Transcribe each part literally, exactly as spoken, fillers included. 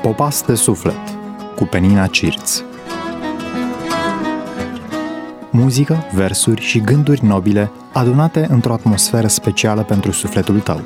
Popas de suflet cu Penina Cirț. Muzică, versuri și gânduri nobile adunate într-o atmosferă specială pentru sufletul tău.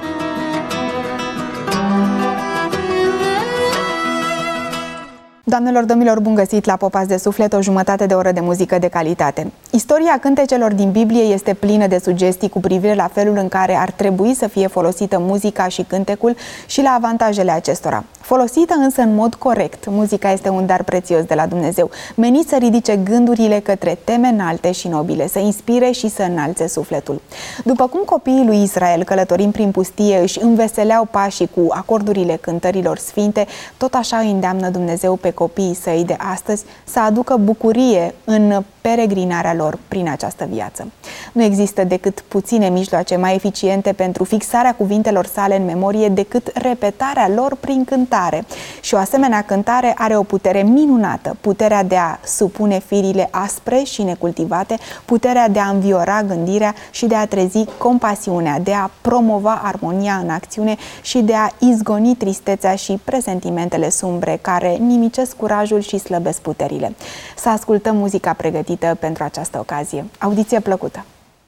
Doamnelor, domnilor, bun găsit la Popas de suflet, o jumătate de oră de muzică de calitate. Istoria cântecelor din Biblie este plină de sugestii cu privire la felul în care ar trebui să fie folosită muzica și cântecul și la avantajele acestora. Folosită însă în mod corect, muzica este un dar prețios de la Dumnezeu, menit să ridice gândurile către teme înalte și nobile, să inspire și să înalțe sufletul. După cum copiii lui Israel, călătorind prin pustie, își înveseleau pașii cu acordurile cântărilor sfinte, tot așa îi îndeamnă Dumnezeu pe copiii săi de astăzi să aducă bucurie în peregrinarea lor prin această viață. Nu există decât puține mijloace mai eficiente pentru fixarea cuvintelor sale în memorie decât repetarea lor prin cântare. Și o asemenea cântare are o putere minunată, puterea de a supune firile aspre și necultivate, puterea de a înviora gândirea și de a trezi compasiunea, de a promova armonia în acțiune și de a izgoni tristețea și presentimentele sumbre care nimicesc curajul și slăbesc puterile. Să ascultăm muzica pregătită pentru această ocazie. Audiție plăcută!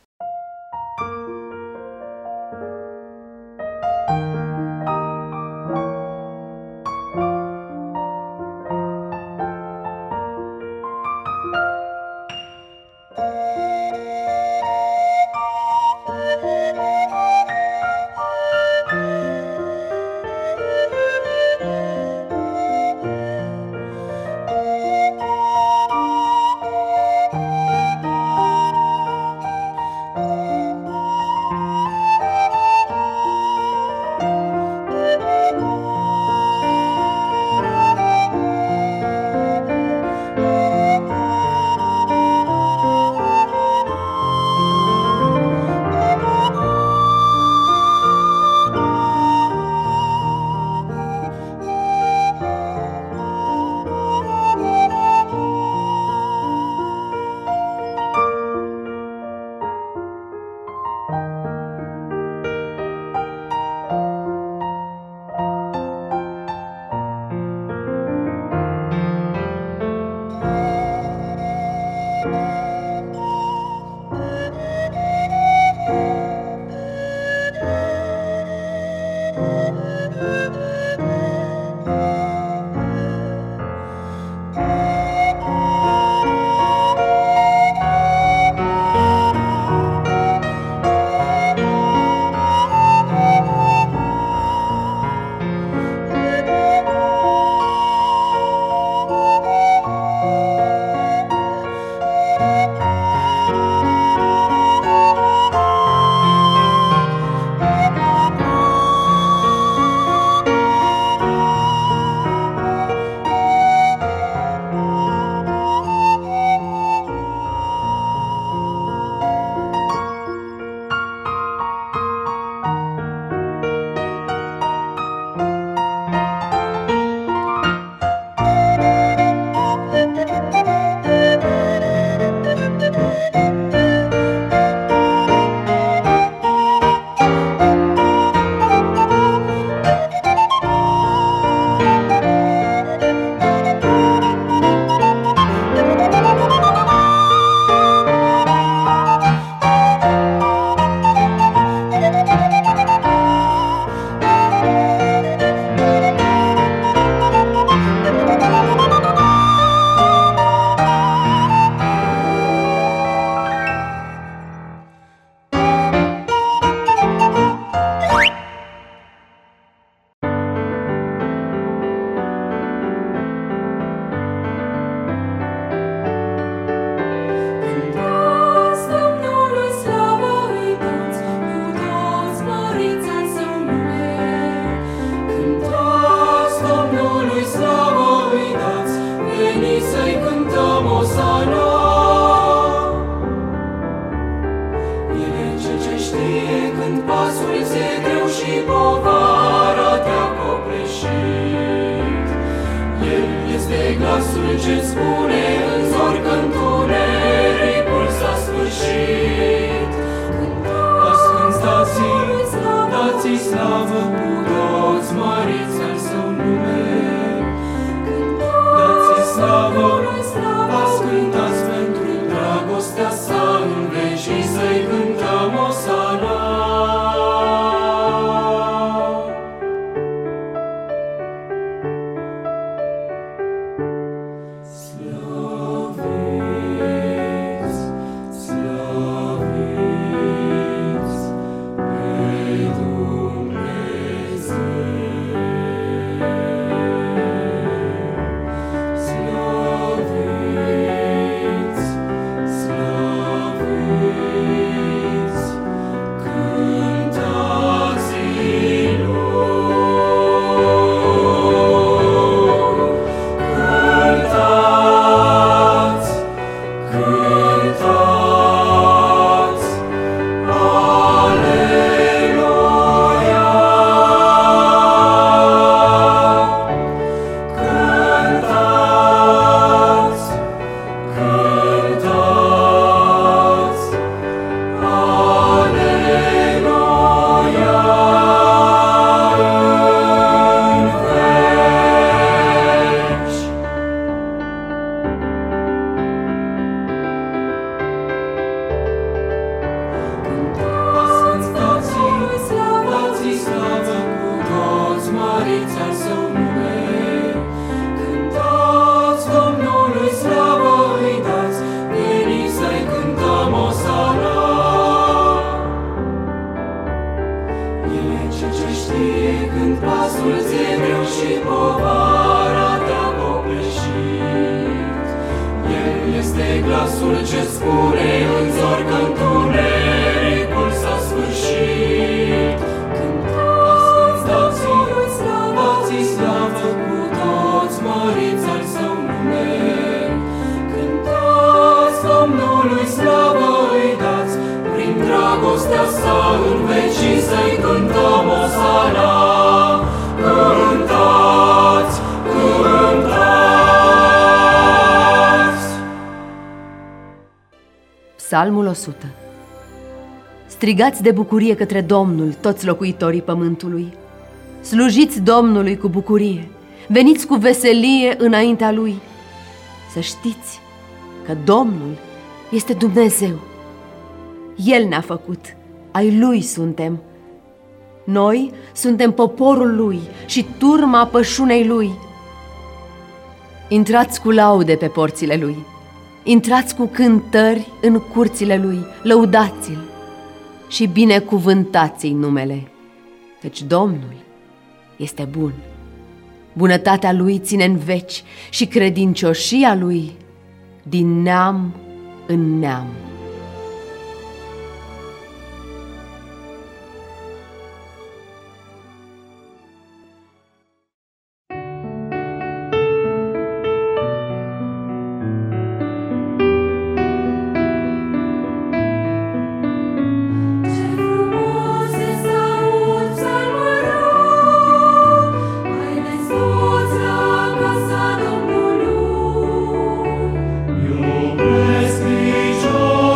glasul ce spune în zor că întunericul s-a sfârșit. Ascântați-i, dați-i slavă, cu toți măriți al său nume. știe când pasul ți-e greu și povara te-a copleșit. El este glasul ce spune în zori că întunericul s-a sfârșit. Cântați, dați-i slavă, dați-i slavă cu toți, măriți al său nume. Cântați Domnului slavă îi dați, prin dragostea sa în vecii să-i cântăm osana. Cântați, cântați! Psalmul o sută. Strigați de bucurie către Domnul, toți locuitorii pământului. Slujiți Domnului cu bucurie, veniți cu veselie înaintea Lui. Să știți că Domnul este Dumnezeu. El ne-a făcut, ai Lui suntem. Noi suntem poporul Lui și turma pășunei Lui. Intrați cu laude pe porțile Lui, intrați cu cântări în curțile Lui, lăudați-L și binecuvântați-i numele, căci Domnul este bun. Bunătatea Lui ține în veci și credincioșia Lui din neam în neam. Iubesc piciorul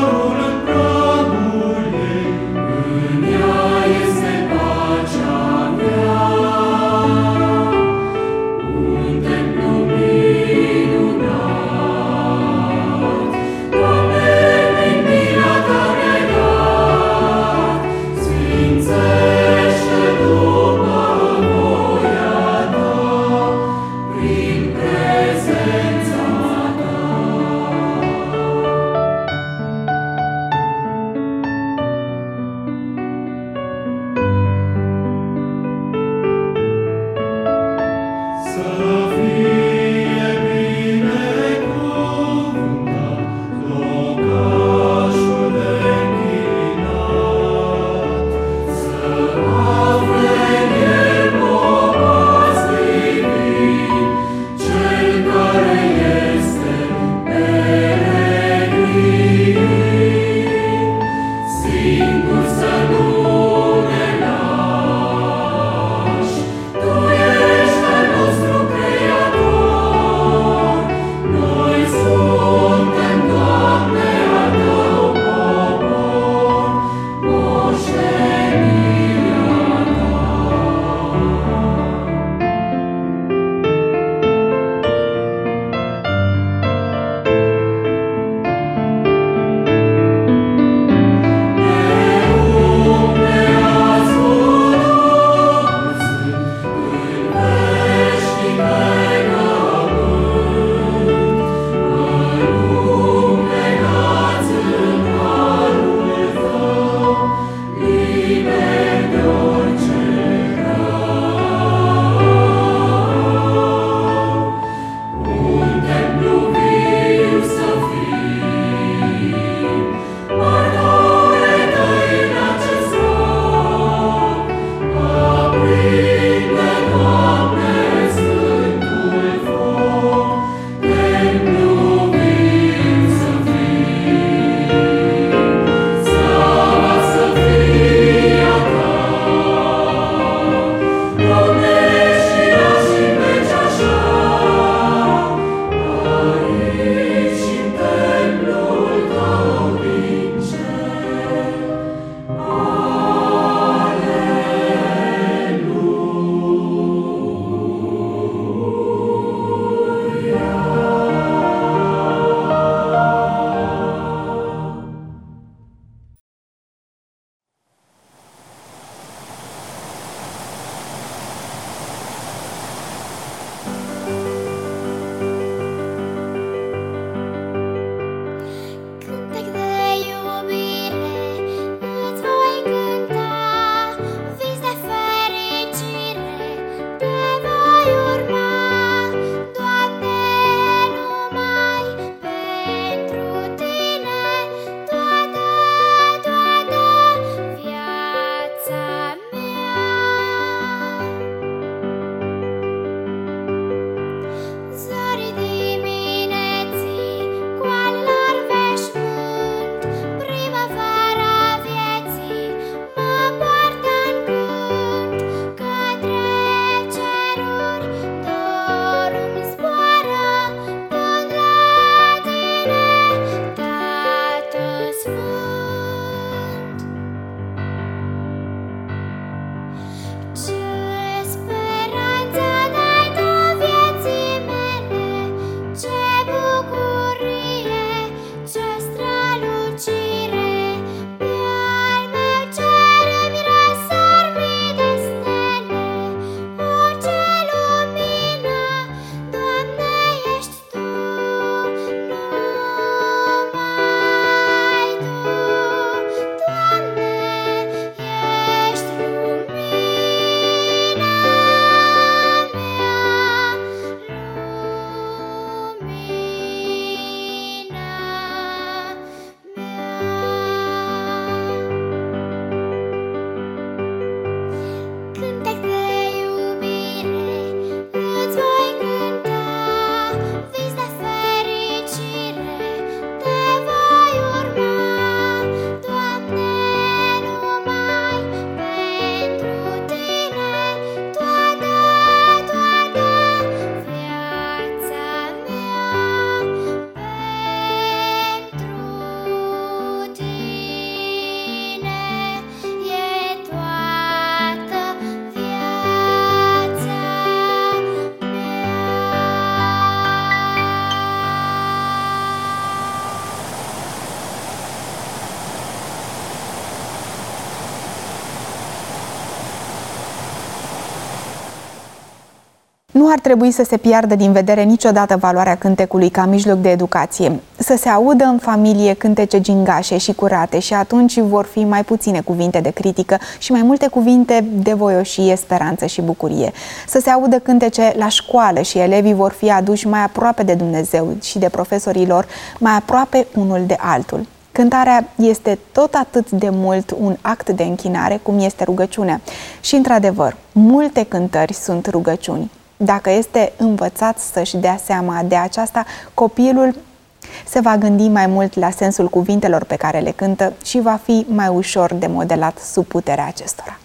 Nu ar trebui să se piardă din vedere niciodată valoarea cântecului ca mijloc de educație. Să se audă în familie cântece gingașe și curate și atunci vor fi mai puține cuvinte de critică și mai multe cuvinte de voioșie, speranță și bucurie. Să se audă cântece la școală și elevii vor fi aduși mai aproape de Dumnezeu și de profesorii lor, mai aproape unul de altul. Cântarea este tot atât de mult un act de închinare cum este rugăciunea. Și, într-adevăr, multe cântări sunt rugăciuni. Dacă este învățat să-și dea seama de aceasta, copilul se va gândi mai mult la sensul cuvintelor pe care le cântă și va fi mai ușor de modelat sub puterea acestora.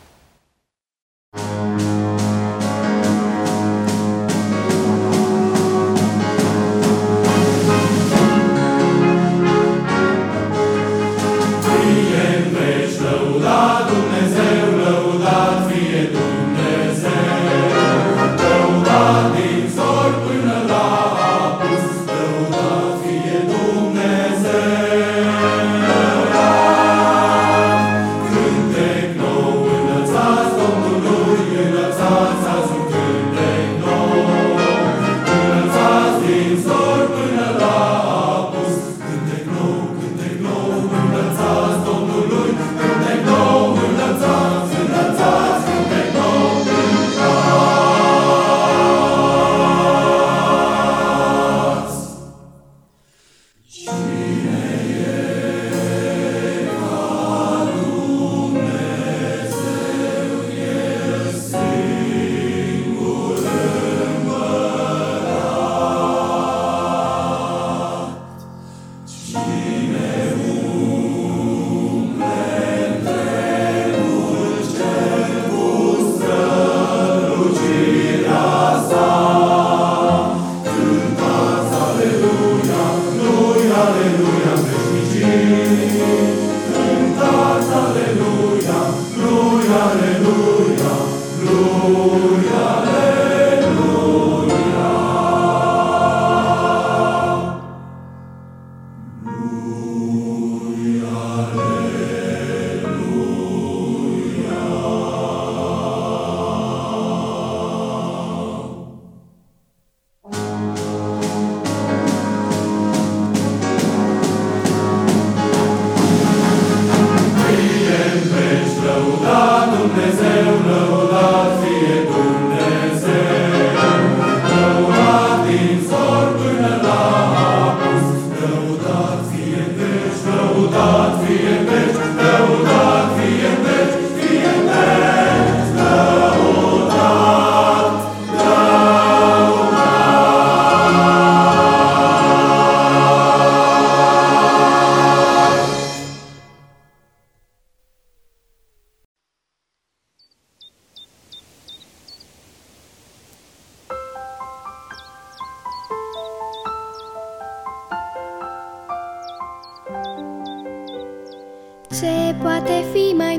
Ce poate fi mai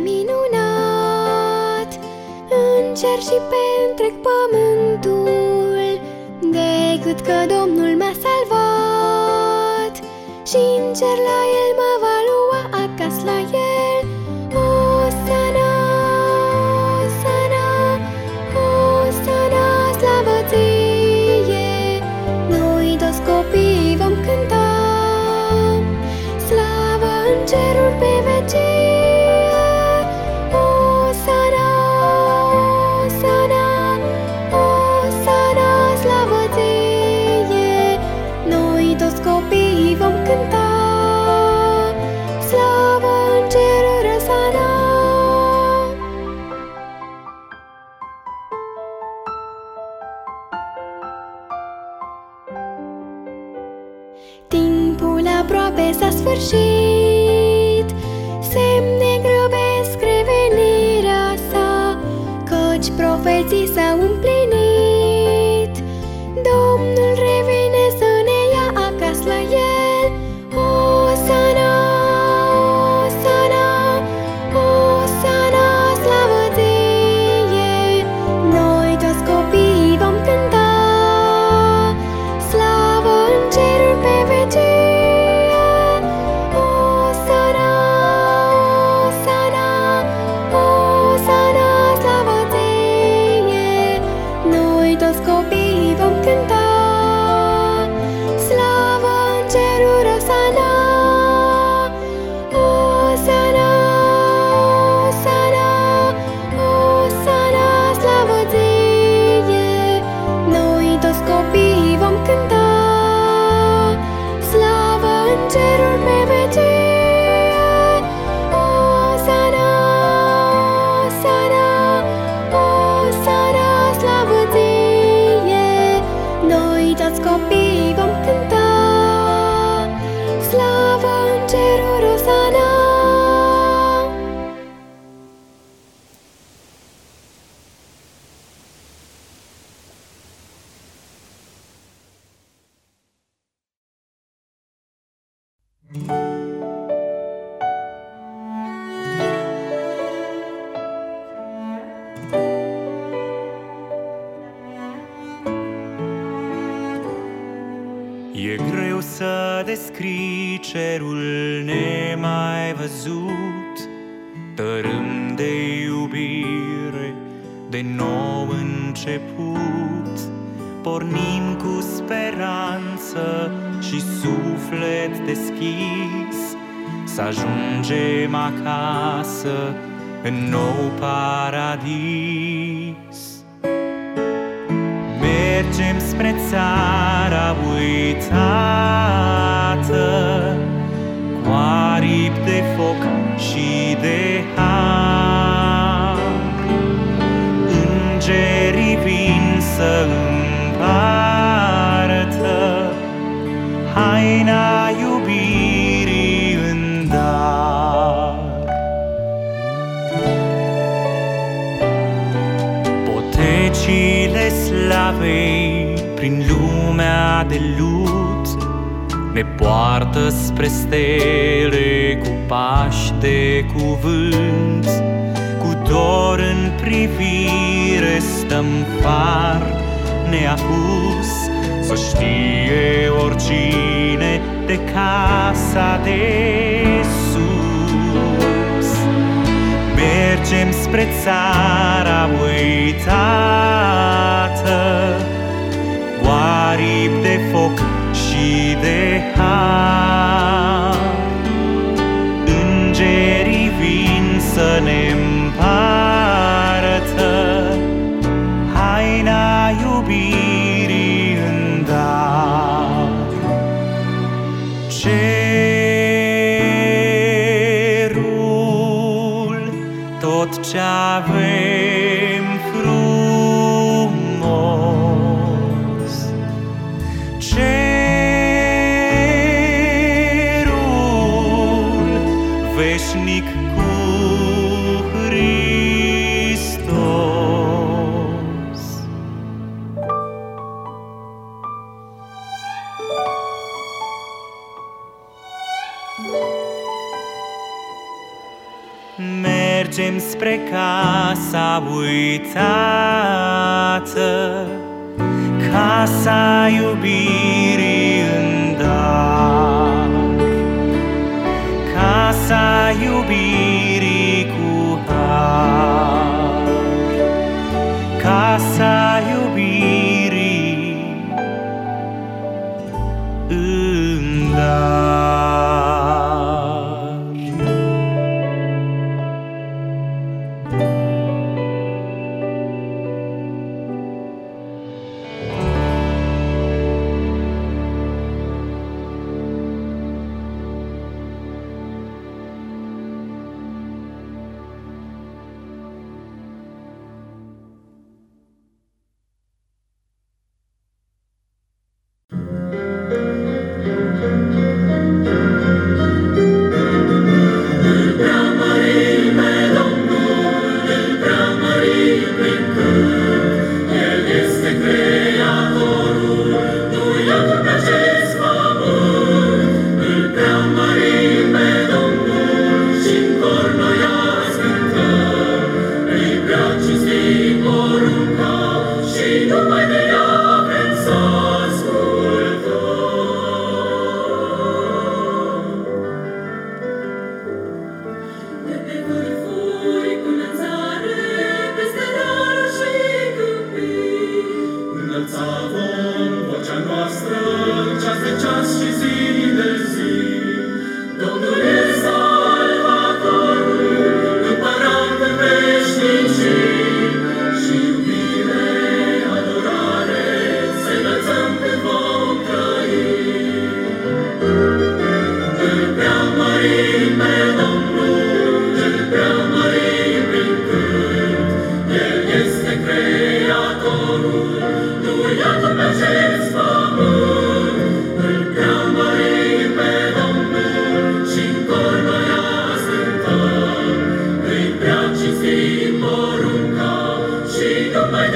minunat în cer și pe întreg pământul decât că Domnul m-a salvat și în cer la El mă va lua acasă la El. Osana, Osana, Osana, slavă Ție! Noi toți copiii vom cânta slavă în ceruri pe vecie. Osana, Osana, Osana, slavă Ție! Noi toți copiii vom cânta slavă în ceruri, Osana. Timpul aproape s-a sfârșit, semne grăbesc revenirea sa, căci profeții s-au împlinit. Domnul revine să ne ia acasă la El. Osana, Osana, Osana, slavă Ție! Noi toți copiii vom cânta slavă în ceruri pe vecie. Osana, Osana, Osana, slavă Ție! Noi toți copiii copii vom cânta slavă în ceruri, Osana. E greu să descrii cerul nemai văzut, tărâm de iubire, de nou început. Pornim cu speranță și suflet deschis, să ajungem acasă în nou paradis. Mergem spre țara uitată, cu aripi de foc și de har. Îngerii vin să împartă haina iubirii în dar. Potecile slavei prin lumea de lut ne poartă spre stele cu pași de cuvânt. Cu dor în privire stăm far neapus, să știe oricine de casa de sus. Mergem spre țara uitată, cu aripi de foc și de har. Îngerii vin să ne împartă haina iubirii în dar. Cerul, tot ce avem frumos, cerul veșnic cu Hristos. Mergem spre casa uitată, casa iubirii în dar. Casa iubirii cu har, casa iubirii în dar.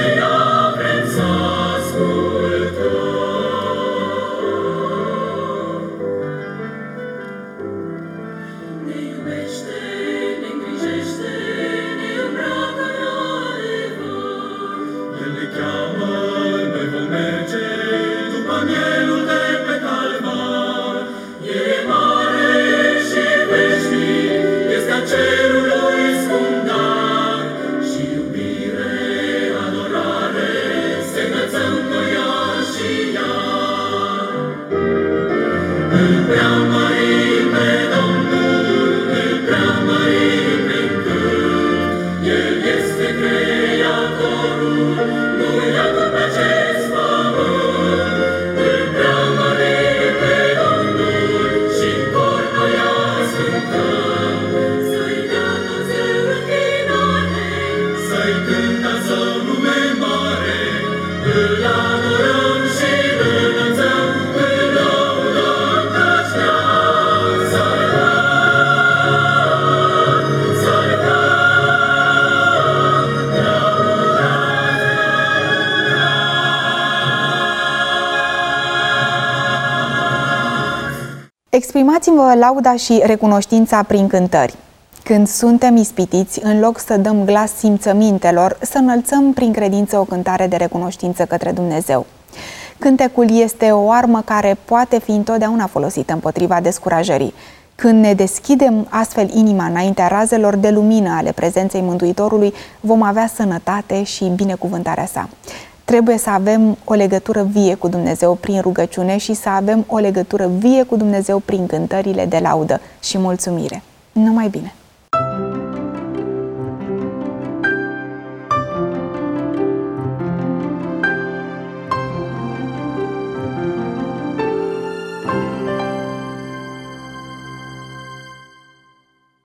Exprimați-vă lauda și recunoștința prin cântări. Când suntem ispitiți, în loc să dăm glas simțămintelor, să înălțăm prin credință o cântare de recunoștință către Dumnezeu. Cântecul este o armă care poate fi întotdeauna folosită împotriva descurajării. Când ne deschidem astfel inima înaintea razelor de lumină ale prezenței Mântuitorului, vom avea sănătate și binecuvântarea sa. Trebuie să avem o legătură vie cu Dumnezeu prin rugăciune și să avem o legătură vie cu Dumnezeu prin cântările de laudă și mulțumire. Numai bine!